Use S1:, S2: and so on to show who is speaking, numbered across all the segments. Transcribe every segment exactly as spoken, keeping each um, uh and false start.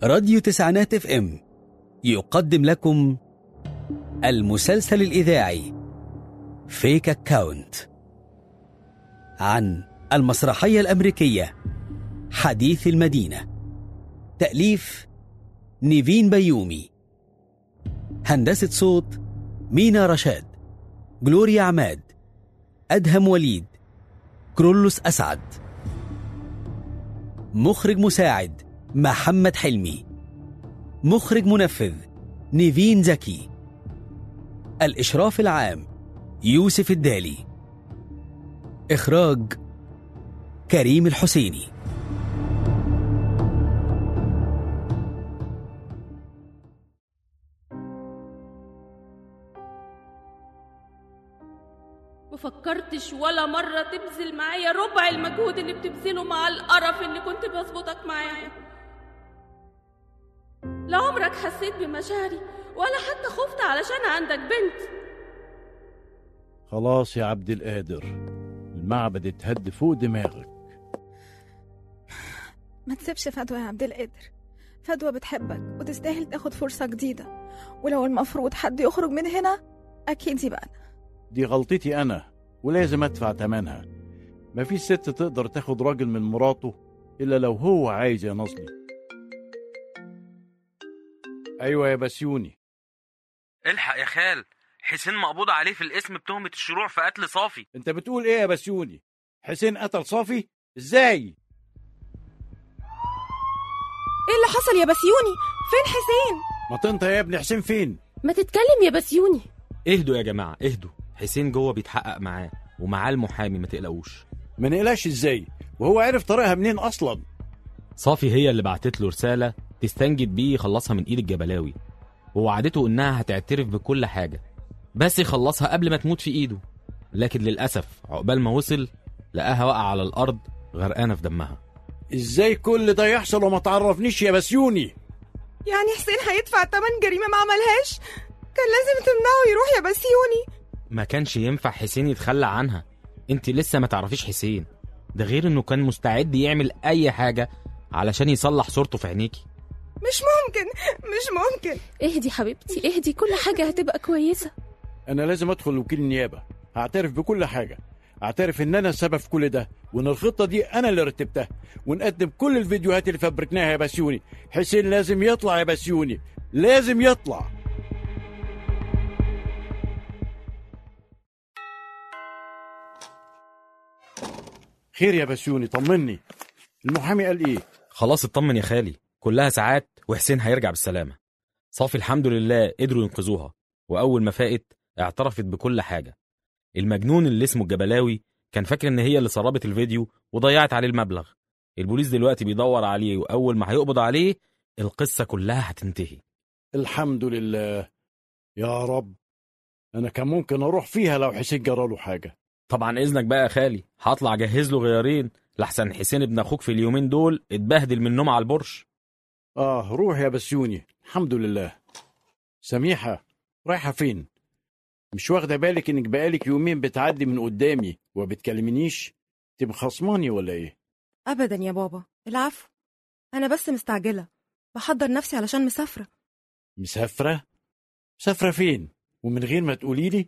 S1: راديو تسعينات اف ام يقدم لكم المسلسل الإذاعي فيك أكاونت عن المسرحية الأمريكية حديث المدينة. تأليف نيفين بيومي. هندسة صوت مينا رشاد، جلوريا عماد، أدهم وليد، كرولوس أسعد. مخرج مساعد محمد حلمي. مخرج منفذ نيفين زكي. الإشراف العام يوسف الدالي. إخراج كريم الحسيني.
S2: مفكرتش ولا مرة تبذل معايا ربع المجهود اللي بتبذله مع القرف اللي كنت بظبطك معاه. لا عمرك حسيت بمشاعري ولا حتى خفت علشان عندك بنت.
S3: خلاص يا عبد القادر، المعبد اتهد فوق دماغك.
S4: ما تسيبش فدوى يا عبد القادر، فدوى بتحبك وتستاهل تاخد فرصة جديدة، ولو المفروض حد يخرج من هنا أكيد يبقى أنا.
S3: دي غلطتي أنا ولازم أدفع تمنها. مفيش ست تقدر تاخد راجل من مراته إلا لو هو عايز يا نصلي. أيوة يا بسيوني.
S5: الحق يا خال، حسين مقبوض عليه في الاسم بتهمة الشروع في قتل صافي.
S3: انت بتقول ايه يا بسيوني؟ حسين قتل صافي؟ ازاي؟
S4: ايه اللي حصل يا بسيوني؟ فين حسين؟
S3: ما تنطق يا ابني، حسين فين؟
S2: ما تتكلم يا بسيوني.
S5: اهدوا يا جماعة اهدوا، حسين جوه بيتحقق معاه ومعاه المحامي، ما تقلقوش.
S3: ما نقلقش ازاي؟ وهو عرف طريقها منين اصلا؟
S5: صافي هي اللي بعتت له رسالة تستنجد بيه يخلصها من ايد الجبلاوي، ووعدته انها هتعترف بكل حاجة بس يخلصها قبل ما تموت في ايده. لكن للأسف عقبال ما وصل لقاها واقعة على الأرض غرقانة في دمها.
S3: ازاي كل ده يحصل وما تعرفنيش يا بسيوني؟
S4: يعني حسين هيدفع تمن جريمة ما عملهاش؟ كان لازم تمنعه يروح يا بسيوني.
S5: ما كانش ينفع حسين يتخلى عنها، انت لسه ما تعرفيش حسين، ده غير انه كان مستعد يعمل اي حاجة علشان يصلح صورته في عينيكي.
S4: مش ممكن مش ممكن.
S2: اهدي حبيبتي اهدي، كل حاجة هتبقى كويسة.
S3: انا لازم ادخل وكيل النيابة، هعترف بكل حاجة، اعترف ان انا السبب في كل ده، وان الخطة دي انا اللي رتبتها، ونقدم كل الفيديوهات اللي فبركناها يا بسيوني. حسين لازم يطلع يا بسيوني، لازم يطلع. خير يا بسيوني، طمني، المحامي قال ايه؟
S5: خلاص اطمن يا خالي، كلها ساعات وحسين هيرجع بالسلامة. صافي الحمد لله قدروا ينقذوها، وأول ما فاقت اعترفت بكل حاجة. المجنون اللي اسمه الجبلاوي كان فاكر ان هي اللي سربت الفيديو وضيعت عليه المبلغ. البوليس دلوقتي بيدور عليه، وأول ما هيقبض عليه القصة كلها هتنتهي.
S3: الحمد لله يا رب. أنا كان ممكن أروح فيها لو حسين جراله حاجة.
S5: طبعا إذنك بقى يا خالي، هطلع أجهز له غيارين لحسن حسين ابن أخوك في اليومين دول اتبهدل من النوم على البرش.
S3: آه روح يا بسيوني، الحمد لله. سميحة رايحة فين؟ مش واخدة بالك إنك بقالك يومين بتعدي من قدامي وبتكلمنيش؟ تبقى خصماني ولا إيه؟
S6: أبدا يا بابا، العفو، أنا بس مستعجلة بحضر نفسي علشان مسافرة.
S3: مسافرة؟ مسافرة فين؟ ومن غير ما تقولي لي؟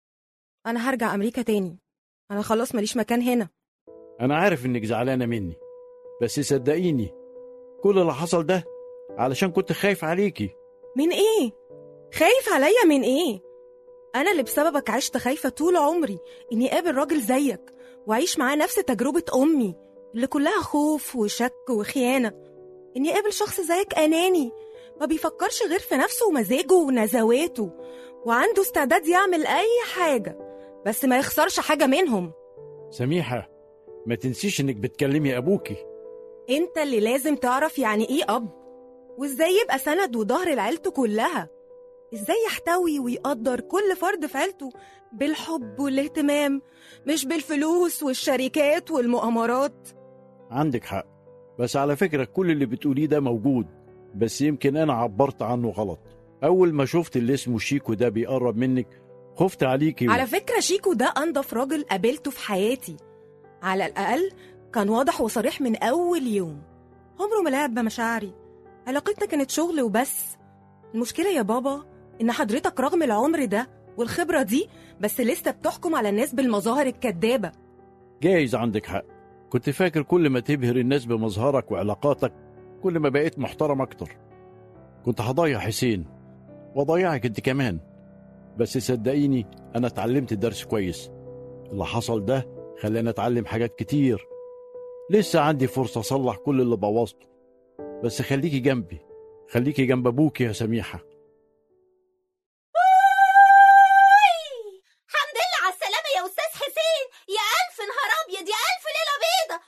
S6: أنا هرجع أمريكا تاني، أنا خلاص ماليش مكان هنا.
S3: أنا عارف إنك زعلانة مني، بس صدقيني كل اللي حصل ده علشان كنت خايف عليكي.
S6: من إيه؟ خايف عليا من إيه؟ أنا اللي بسببك عشت خايفة طول عمري إني أقابل راجل زيك وأعيش معاه نفس تجربة أمي اللي كلها خوف وشك وخيانة. إني أقابل شخص زيك أناني ما بيفكرش غير في نفسه ومزاجه ونزواته، وعنده استعداد يعمل أي حاجة بس ما يخسرش حاجة منهم.
S3: سميحة ما تنسيش إنك بتكلمي أبوكي.
S6: أنت اللي لازم تعرف يعني إيه أب، وإزاي يبقى سند وظهر لعيلته كلها، إزاي يحتوي ويقدر كل فرد في عيلته بالحب والاهتمام، مش بالفلوس والشركات والمؤامرات.
S3: عندك حق، بس على فكرة كل اللي بتقوليه ده موجود، بس يمكن أنا عبرت عنه غلط. أول ما شفت اللي اسمه شيكو ده بيقرب منك خفت عليكي و...
S6: على فكرة شيكو ده أنضف راجل قابلته في حياتي، على الأقل كان واضح وصريح من أول يوم، عمره ما لعب بمشاعري، علاقتنا كانت شغل وبس. المشكلة يا بابا إن حضرتك رغم العمر ده والخبرة دي بس لسه بتحكم على الناس بالمظاهر الكدابة.
S3: جايز عندك حق، كنت فاكر كل ما تبهر الناس بمظهرك وعلاقاتك كل ما بقيت محترم أكتر. كنت هضيع حسين وضيعك انت كمان، بس صدقيني أنا اتعلمت الدرس كويس. اللي حصل ده خلاني أتعلم حاجات كتير. لسه عندي فرصة أصلح كل اللي بوظته، بس خليكي جنبي، خليكي جنب أبوكي يا سميحة.
S7: الحمد لله على السلامة يا أستاذ حسين، يا ألف نهار أبيض، يا ألف ليلة بيضة.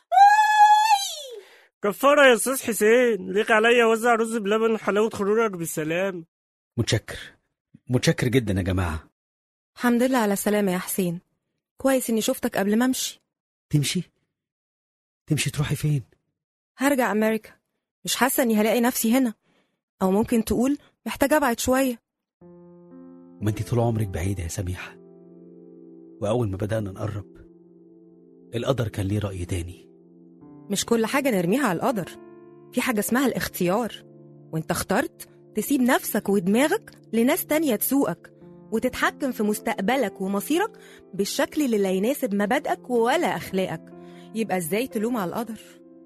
S8: كفارة يا أستاذ حسين، ليك عليا وزع رز بلبن حلاوة خروجك بالسلام.
S1: متشكر متشكر جدا يا جماعة.
S6: الحمد لله على السلامة يا حسين، كويس إني شفتك قبل ما أمشي.
S1: تمشي؟ تمشي تروحي فين؟
S6: هرجع أمريكا، مش حاسة إني هلاقي نفسي هنا، أو ممكن تقول محتاجة أبعد شوية.
S1: ما انت طول عمرك بعيدة يا سميحة، وأول ما بدأنا نقرب القدر كان ليه رأي تاني.
S6: مش كل حاجة نرميها على القدر، في حاجة اسمها الاختيار، وانت اخترت تسيب نفسك ودماغك لناس تانية تسوقك وتتحكم في مستقبلك ومصيرك بالشكل اللي لا يناسب مبادئك ولا أخلاقك. يبقى ازاي تلوم على القدر؟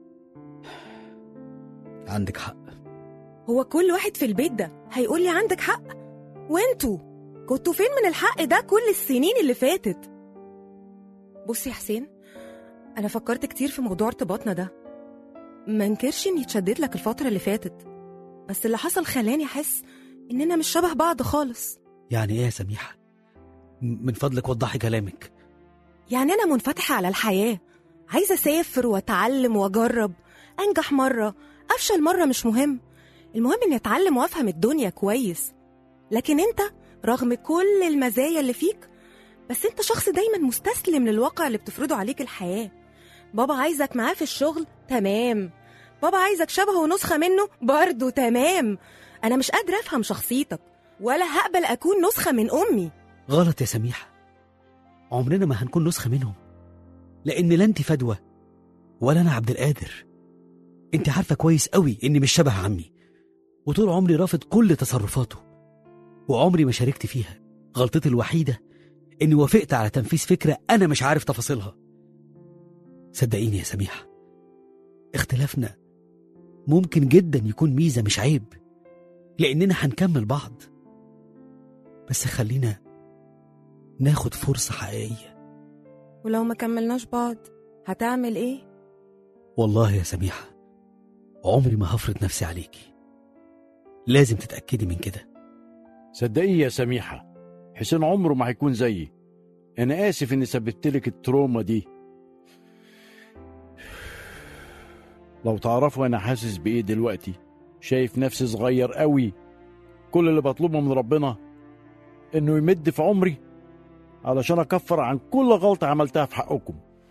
S1: عندك حق.
S6: هو كل واحد في البيت ده هيقول لي عندك حق، وانتوا كنتوا فين من الحق ده كل السنين اللي فاتت؟ بصي يا حسين، أنا فكرت كتير في موضوع ارتباطنا ده، ما انكرش إني اتشدت لك الفترة اللي فاتت، بس اللي حصل خلاني أحس إننا مش شبه بعض خالص.
S1: يعني إيه يا سميحة؟ من فضلك وضحي كلامك.
S6: يعني أنا منفتحة على الحياة، عايزة أسافر وأتعلم وأجرب، أنجح مرة أفشل مرة مش مهم، المهم إني أتعلم وأفهم الدنيا كويس. لكن أنت رغم كل المزايا اللي فيك، بس أنت شخص دايما مستسلم للواقع اللي بتفرضه عليك الحياة. بابا عايزك معاه في الشغل، تمام. بابا عايزك شبهه نسخة منه، برضو تمام. أنا مش قادرة أفهم شخصيتك، ولا هقبل أكون نسخة من أمي.
S1: غلط يا سميحة، عمرنا ما هنكون نسخة منهم، لأن لا انت فدوى ولا أنا عبد القادر. انت عارفة كويس قوي إني مش شبه عمي، وطول عمري رافض كل تصرفاته وعمري ما شاركت فيها. غلطتي الوحيدة إني وافقت على تنفيذ فكرة أنا مش عارف تفاصيلها. صدقيني يا سميحة، اختلافنا ممكن جدا يكون ميزة مش عيب، لأننا هنكمل بعض، بس خلينا ناخد فرصة حقيقية.
S6: ولو ما كملناش بعض هتعمل إيه؟
S1: والله يا سميحة عمري ما هفرض نفسي عليكي، لازم تتأكدي من كده.
S3: صدقيني يا سميحة، حسين عمره ما هيكون زيي. أنا آسف إني سببتلك التروما دي. لو تعرفوا أنا حاسس بإيه دلوقتي. شايف نفسي صغير قوي. كل اللي بطلبه من ربنا إنه يمد في عمري علشان أكفر عن كل غلطة عملتها في حقكم.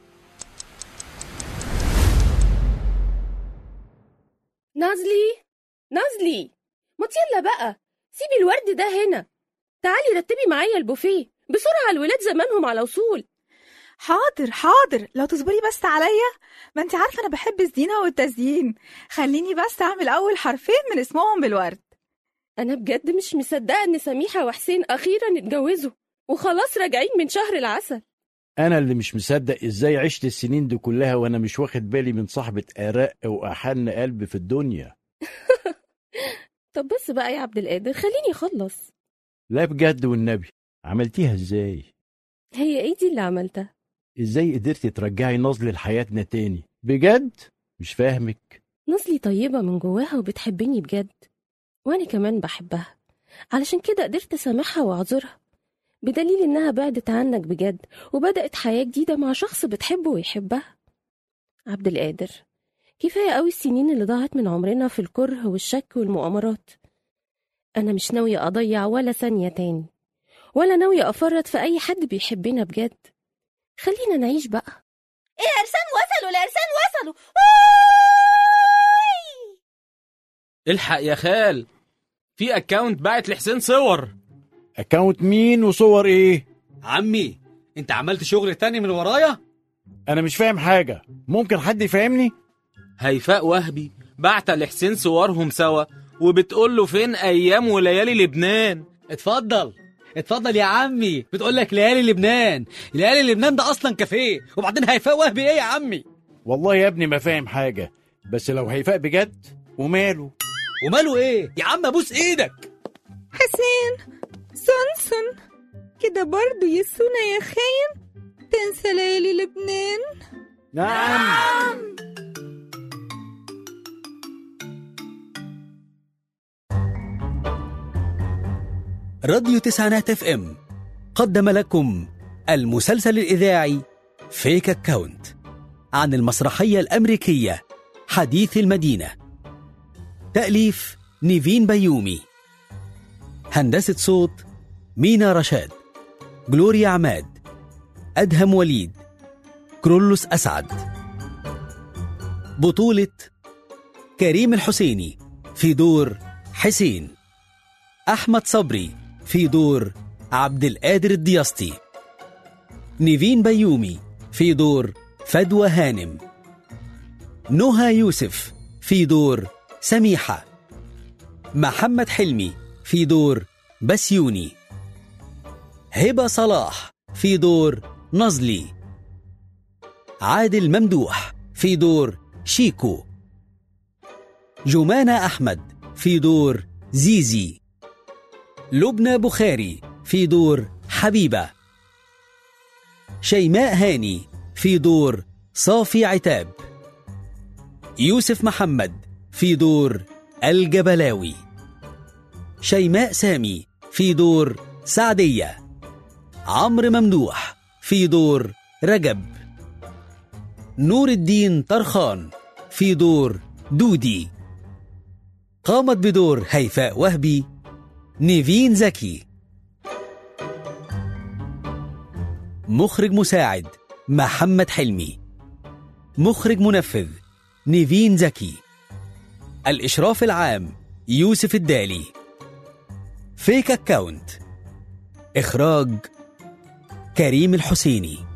S2: نازلي نازلي، ما يلا بقى، سيبي الورد ده هنا، تعالي رتبي معايا البوفيه بسرعة، الولاد زمانهم على وصول.
S4: حاضر حاضر، لو تصبري بس عليا، ما انت عارفة انا بحب الزينة والتزيين. خليني بس اعمل اول حرفين من اسمهم بالورد.
S2: انا بجد مش مصدقة ان سميحة وحسين اخيرا اتجوزوا وخلاص راجعين من شهر العسل.
S3: أنا اللي مش مصدق إزاي عشت السنين دي كلها وأنا مش واخد بالي من صاحبة آراء وأحن قلب في الدنيا.
S2: طب بس بقى يا عبد القادر، خليني أخلص.
S3: لا بجد والنبي، عملتيها إزاي؟
S2: هي إيه دي اللي عملتها؟
S3: إزاي قدرتي ترجعي نظلي لحياتنا تاني؟ بجد مش فاهمك.
S2: نظلي طيبة من جواها وبتحبني بجد، وأنا كمان بحبها، علشان كده قدرت أسامحها وأعذرها، بدليل إنها بعدت عنك بجد وبدأت حياة جديدة مع شخص بتحبه ويحبها. عبد القادر، كفاية قوي السنين اللي ضاعت من عمرنا في الكره والشك والمؤامرات. أنا مش ناوية أضيع ولا ثانية تاني، ولا ناوية أفرط في أي حد بيحبنا بجد. خلينا نعيش بقى.
S7: العرسان وصلوا، العرسان وصلوا.
S5: الحق يا خال، في اكاونت باعت لحسين صور.
S3: أكاونت مين وصور إيه؟
S1: عمي انت عملت شغل تاني من ورايا؟
S3: أنا مش فاهم حاجة، ممكن حد يفهمني؟
S5: هيفاء وهبي بعت لحسين صورهم سوا وبتقول له فين أيام وليالي لبنان.
S1: اتفضل اتفضل يا عمي، بتقول لك ليالي لبنان. ليالي لبنان ده اصلا كافيه، وبعدين هيفاء وهبي ايه يا عمي؟
S3: والله يا ابني ما فاهم حاجة، بس لو هيفاء بجد وماله.
S1: وماله ايه يا عم؟ ابوس ايدك.
S9: حسين سونسون كده برضو يسونا يا خاين، تنسى ليالي لبنان.
S3: نعم.
S1: راديو تسعينات اف ام قدم لكم المسلسل الإذاعي فيك أكاونت عن المسرحية الأمريكية حديث المدينة. تأليف نيفين بيومي. هندسة صوت مينا رشاد، جلوريا عماد، أدهم وليد، كرولوس أسعد. بطولة كريم الحسيني في دور حسين، أحمد صبري في دور عبد القادر الدياسطي، نيفين بيومي في دور فدوى هانم، نهى يوسف في دور سميحة، محمد حلمي في دور بسيوني، هبة صلاح في دور نزلي، عادل ممدوح في دور شيكو، جمانة أحمد في دور زيزي، لبنى بخاري في دور حبيبة، شيماء هاني في دور صافي عتاب، يوسف محمد في دور الجبلاوي، شيماء سامي في دور سعدية، عمرو ممدوح في دور رجب، نور الدين طرخان في دور دودي. قامت بدور هيفاء وهبي نيفين زكي. مخرج مساعد محمد حلمي. مخرج منفذ نيفين زكي. الإشراف العام يوسف الدالي. فيك أكاونت إخراج كريم الحسيني.